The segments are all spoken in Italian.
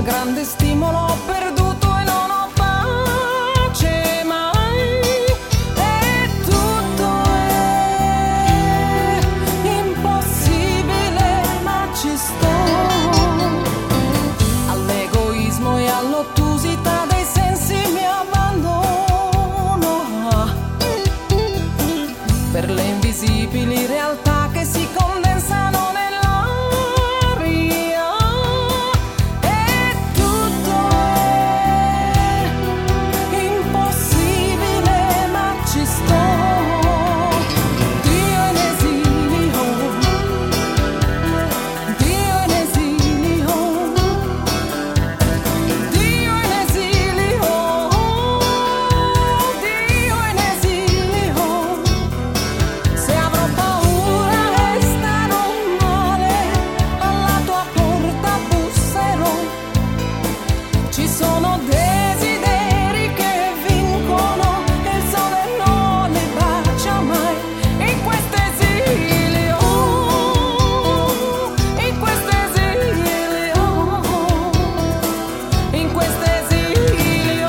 grande stimolo ho perduto e non ho pace mai. E tutto è impossibile, ma ci sto. All'egoismo e all'ottusità dei sensi mi abbandono. Per le invisibili realtà che si condensano nell'aria. E tutto è impossibile, ma ci sto. Dio in esilio, Dio in esilio, Dio in esilio, Dio in esilio. Se avrò paura e starò male, alla tua porta busserò. Ci sono desideri che vincono e il sole non li bacia mai. In questo esilio, in questo esilio, in questo esilio.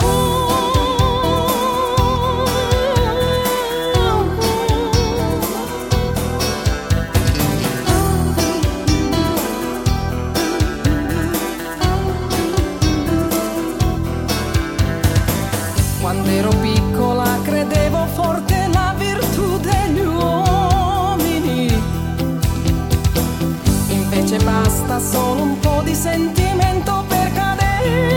Quando ero piccola credevo forte la virtù degli uomini. Invece basta solo un po' di sentimento per cadere